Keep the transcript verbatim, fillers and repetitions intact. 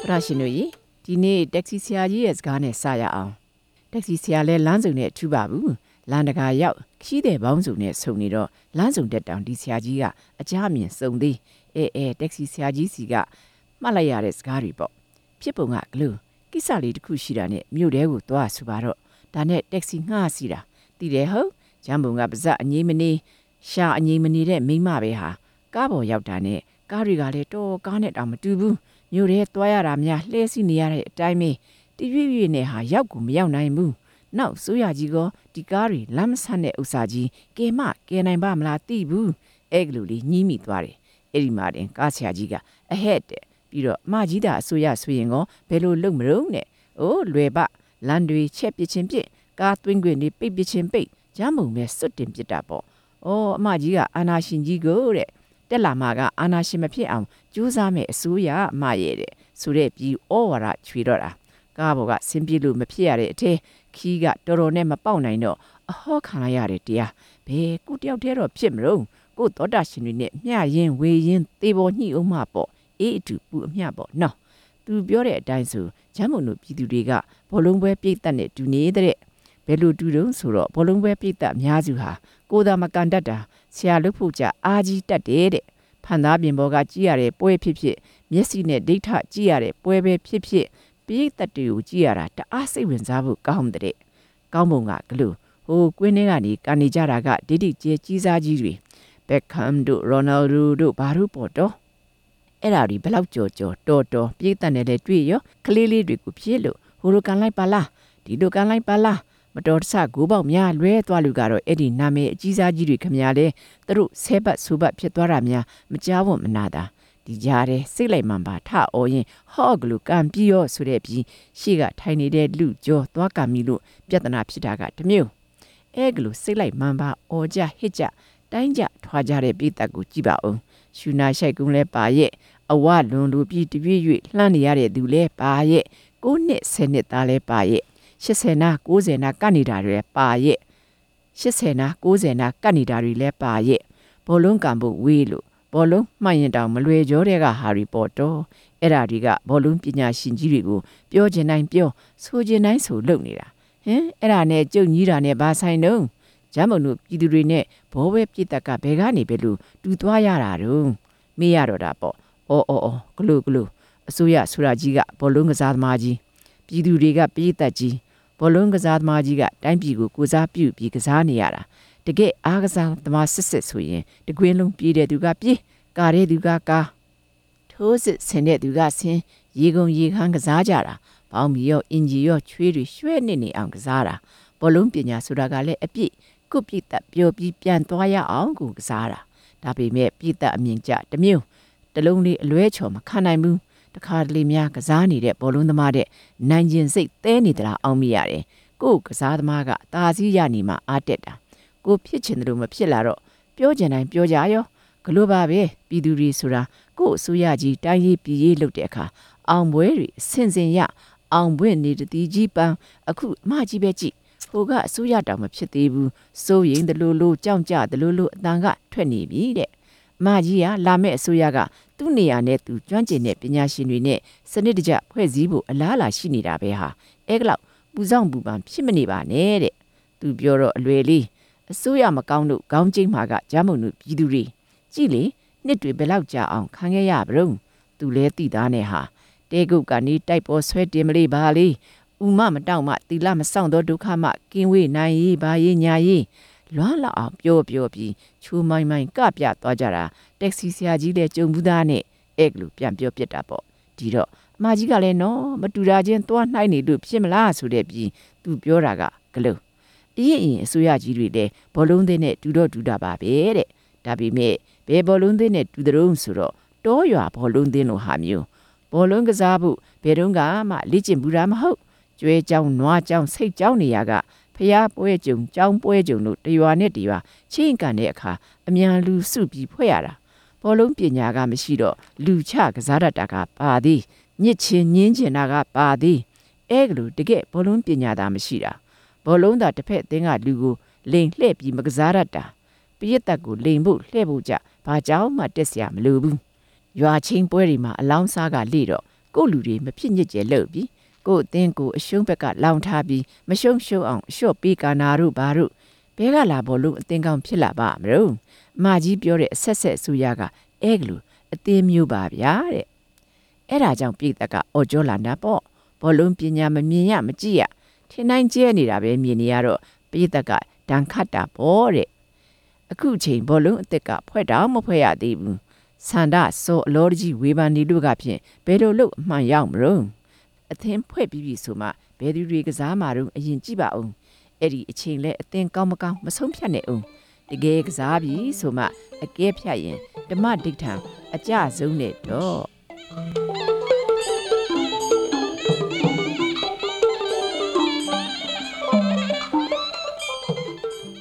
ပရရှင်တို့ရေဒီနေ့တက္ကစီဆရာကြီးရဲ့စကားနဲ့စရအောင်တက္ကစီဆရာလဲလမ်းစုံနဲ့ထူပါဘူးလမ်းတကာရောက်ခီးတဲ့ဘောင်းစုံနဲ့ဆုံနေတော့လမ်းစုံတက်တောင်ဒီဆရာကြီးကအကြအမြင်စုံသေးအဲအဲတက္ကစီဆရာကြီးစီကမှတ်လိုက်ရတဲ့စကားတွေပေါ့ဖြစ်ပုံကဂလို့ကိစ္စလေးတစ်ခုရှိတာနဲ့မြို့တဲကိုသွားဆိုပါတော့ဒါနဲ့တက္ကစီငှားစီတာတည်တယ်ဟုတ်ဂျမ်းဘုံကပါဇက်အငြိမနေရှာအငြိမနေတဲ့မိမပဲဟာကားပေါ်ရောက်တာနဲ့ကားတွေကလည်းတော်ကားနဲ့တောင်မတူဘူးမြို့ထဲသွားရတာများလှဲစီနေရတဲ့အတိုင်းပဲတရွေ့ရွေ့နဲ့ဟာရောက်ကိုမရောက်နိုင်ဘူးနောက်ဆိုရကြီးကဒီကားတွေလမ်းမဆန့်တဲ့ဥစ္စာကြီးကဲမကဲနိုင်ပါမလားသိဘူးအဲ့ကလူလေးညှိမိသွားတယ်အဲ့ဒီမှာတင်ကားဆရာကြီးကအဟက်တဲ့ပြီးတော့အမကြီးတာအဆိုရဆိုရင်ကောဘယ်လိုလုပ်မလို့နဲ့အိုးလွယ်ပလမ်းတွေချက်ပစ်ချင်းပစ်ကားသွင်းခွင့်တွေပိတ်ပစ်ချင်းပိတ်ဂျမ်းမုံပဲစွတ်တင်ပစ်တာပေါ့အော်အမကြီးကအာနာရှင်ကြီးကိုတဲ့တက်လာမှာကအာနာရှင်မဖြစ်အောင်ကြိုးစားမဲ့အစိုးရအမရဲ့တဲ့ဆိုတဲ့ပြီးဩဝါဒချွေတော့တာကားဘော်ကဆင်းပြေလို့မဖြစ်ရတဲ့အထဲခီးကတော်တော်နဲ့မပေါက်နိုင်တော့အဟောခံရတဲ့တရားဘယ်ကုတယောက်တည်းတော့ဖြစ်မလို့ကိုသောတာရှင်တွေနဲ့မျှရင်ဝေရင်သေပေါ်ညှိအောင်မှပေါ့အေးအတူပူအမျှပေါ့နော်သူပြောတဲ့အတိုင်းဆိုဂျမ်းမုံတို့ပြည်သူတွေကဘောလုံးပွဲပြိတ်တက်နဲ့တူနေတဲ့ဘယ်လိုတူတုံးဆိုတော့ဘောလုံးပွဲပြိတ်တက်အများစုဟာကိုသာမကန်တတ်တာဆရာလုပ်ဖို့ကြအာကြီးတက်တယ်တဲ့ဖန်သားပြင်ပေါ်ကကြည့်ရတဲ့ပွဲဖြစ်ဖြစ်မျက်စိနဲ့ဒိဋ္ဌကြည့်ရတဲ့ပွဲပဲဖြစ်ဖြစ်ပြိသက်တွေကိုကြည့်ရတာတအားစိတ်ဝင်စားဖို့ကောင်းတဲ့ကောင်းပုံကဂလို့ဟိုကွင်းထဲကနေကနေကြတာကဒိဋ္ဌကျဲကြီးစားကြီးတွေဘက်ခမ်တို့ရိုနယ်ဒိုတို့ဘာလို့ပေါ်တော့အဲ့ဒါဒီဘလောက်ကြော်ကြော်တော်တော်ပြိသက်နဲ့လည်းတွေ့ရောကလေးလေးတွေကိုဖြစ်လို့ဟိုလိုကန်လိုက်ပါလားဒီလိုကန်လိုက်ပါလားမတော်တဆကိုပေါက်များလွဲသွားလူကတော့အဲ့ဒီနာမည်အကြီးစားကြီးတွေခမများလဲသူတို့ဆဲပတ်ဆူပတ်ဖြစ်သွားတာများမကြောက်ဝမနာတာဒီကြားတဲ့စိတ်လိုက်မှန်ပါထအော်ရင်ဟော့ကလူကံပြီးရောဆိုတဲ့ပြီးရှေ့ကထိုင်နေတဲ့လူကြောသွားကံမီလို့ပြဿနာဖြစ်တာကတမျိုးအဲကလူစိတ်လိုက်မှန်ပါအော်ကြဟစ်ကြတိုင်းကြထွားကြတဲ့ပိသက်ကိုကြည့်ပါဦးရှူနာရှိုက်ကုန်းလဲပါရဲ့အဝလွန်လူပြီးတပြည့်၍လှမ်းနေရတဲ့သူလဲပါရဲ့ကိုနှစ်ဆယ်နှစ်သားလဲပါရဲ့ရှစ်ဆယ်နာကိုးဆယ်နာကတ်နေတာတွေပါရဲ့ရှစ်ဆယ်နာကိုးဆယ်နာကတ်နေတာတွေလဲပါရဲ့ဘောလုံးကံဖို့ဝေးလို့ဘောလုံးမှန်ရင်တောင်မလွယ်ကြောတဲ့ကဟာရီပေါ်တော့အဲ့ဓာတွေကဘောလုံးပညာရှင်ကြီးတွေကိုပြောချင်တိုင်းပြောဆိုချင်တိုင်းဆိုလုပ်နေတာဟင်အဲ့ဒါနဲ့ကြုံကြီးတာနဲ့ဘာဆိုင်တော့ဂျမ်းမုံတို့ပြည်သူတွေနဲ့ဘောပဲပြစ်တက်ကဘယ်ကနေပဲလို့တူသွားရတာတော့မေးရတော့တာပေါ့အော်အော်အော်ဂလုဂလုအစိုးရဆူရာကြီးကဘောလုံးကစားသမားကြီးပြည်သူတွေကပြစ်တက်ကြီးဘောလုံးကစားသမားကြီးကတိုင်းပြည်ကိုကိုစားပြုပြီးကစားနေရတာတကယ်အားကစားသမားစစ်စစ်ဆိုရင်တကွင်းလုံးပြေးတဲ့သူကပြေးကာတဲ့သူကကာထိုးစစ်ဆင်တဲ့သူကဆင်ရေကုန်ရေခမ်းကစားကြတာပေါင်းမီရောအင်ဂျီရောချွေးတွေရွှဲနေနေအောင်ကစားတာဘောလုံးပညာဆိုတာကလည်းအပြည့်ကုပြည့်သက်ပျော်ပြီးပြန်သွားရအောင်ကိုကစားတာဒါပေမဲ့ပြည့်သက်အမြင်ကြတမျိုးတလုံးလေးအလွဲချော်မခံနိုင်ဘူးတခါတလေများကစားနေတဲ့ဘောလုံးသမားတဲ့နိုင်ကျင်စိတ်သဲနေသလားအောင်မိရတယ်ကိုကစားသမားကတာစည်းရနေမှအားတက်တာကိုဖြစ်ချင်တယ်လို့မဖြစ်လာတော့ပြောချင်တိုင်းပြောကြရောဂလိုပါပဲပြည်သူတွေဆိုတာကို့အစိုးရကြီးတိုင်းရေးပြည်ရေးလုပ်တဲ့အခါအောင်ပွဲတွေအဆင်စင်ရအောင်ပွဲနေတည်ကြီးပန်းအခုအမကြီးပဲကြည့်ဟိုကအစိုးရတောင်မဖြစ်သေးဘူးစိုးရင်တလူလူကြောက်ကြတလူလူအတန်ကထွက်နေပြီတဲ့အမကြီးကလာမဲ့အစိုးရကသူ့နေရာနဲ့သူကျွမ်းကျင်တဲ့ပညာရှင်တွေနဲ့စနစ်တကျဖွဲ့စည်းဖို့အလားအလာရှိနေတာပဲဟာအဲကလောက်ပူဆောင်ပူပန်ဖြစ်မနေပါနဲ့တဲ့သူပြောတော့အလွယ်လေးအစိုးရမကောင်းလို့ခေါင်းကျိန်းမှာကဂျမ်းမုံတို့ပြည်သူတွေကြည့်လေနှစ်တွေဘယ်လောက်ကြာအောင်ခံခဲ့ရပါတော့သူလဲတိသားနဲ့ဟာတဲကုတ်ကနေတိုက်ပေါ်ဆွဲတင်မလေးပါလေဥမမတောက်မှတီလာမဆောင်တော့ဒုက္ခမှကင်းဝေးနိုင်ရေးပါရေးညာရေးလွမ်းလောက်အောင်ပြောပြောပြီးချိုးမိုင်းမိုင်းကပြသွားကြတာတက္ကစီဆရာကြီးလည်းကြုံဘူးသားနဲ့အဲ့ကလူပြန်ပြောပြစ်တာပေါ့ဒီတော့အမကြီးကလည်းနော်မတူတာချင်းသွားနှိုင်းနေလို့ဖြစ်မလားဆိုတဲ့ပြီးသူပြောတာကဂလို့အရင်အရင်အစိုးရကြီးတွေလည်းဘောလုံးသေးနဲ့တူတော့တူတာပါပဲတဲ့ဒါပေမဲ့ဘယ်ဘောလုံးသေးနဲ့တူတဲ့ုံဆိုတော့တောရွာဘောလုံးသေးလို့ဟာမျိုးဘောလုံးကစားဖို့ဘယ်တော့မှလေ့ကျင့်ဘူးတာမဟုတ်ကျွဲကြောင်နွားကြောင်စိတ်ကြောင်နေရကဖျားပွဲကြုံကြောင်ပွဲကြုံတို့တရွာနဲ့တရွာချင်းကန်တဲ့အခါအမြန်လူစုပြီးဖွဲ့ရတာဘောလုံးပညာကမရှိတော့လူချကစားတတ်တာကပါသည်ညစ်ချင်းညင်းချင်တာကပါသည်အဲကလူတကယ်ဘောလုံးပညာသာမရှိတာဘောလုံးသာတစ်ဖက်အသင်းကလူကိုလိန်လှည့်ပြီးမကစားတတ်တာပြည့်တက်ကိုလိန်ဖို့လှည့်ဖို့ကြဘာကြောင့်မှတက်เสียမလိုဘူးရွာချင်းပွဲတွေမှာအလောင်းစားကလေတော့ကိုလူတွေမဖြစ်ညစ်ကြဲလို့ပြီးကိုအသင်းကိုအရှုံးဘက်ကလောင်ထားပြီးမရှုံးရှုံးအောင်ရှော့ပေးကနာတို့ဘာတို့ဘဲကလာဘောလုံးအသင်းကောင်းဖြစ်လာပါမလို့အမကြီးပြောတဲ့အဆက်ဆက်ဆူရကအဲကလူအသင်းမျိုးပါဗျာတဲ့အဲ့ဒါကြောင့်ပြည်သက်ကအော်ကြောလာတာပေါ့ဘောလုံးပညာမမြင်ရမကြည့်ရထင်တိုင်းကျဲနေတာပဲမြင်နေရတော့ပြည်သက်ကဒဏ်ခတ်တာပေါ့တဲ့အခုချိန်ဘောလုံးအသက်ကဖွဲ့တောင်မဖွဲ့ရသေးဘူးဆန္ဒစောအလောကြီးဝေဖန်နေလို့ကဖြင့်ဘယ်လိုလုပ်အမှန်ရောက်မလို့အသင်းဖွဲ့ပြီးပြီဆိုမှဘယ်သူတွေကစားမှာတော့အရင်ကြည့်ပါဦးအဲ့ဒီအချိန်လဲအသင်းကောင်းမကောင်းမဆုံးဖြတ်နဲ့အောင်တကယ်ကစားပြီဆိုမှအကဲဖြတ်ရင်ဓမ္မဒိဋ္ဌံအကြဆုံးနဲ့တော့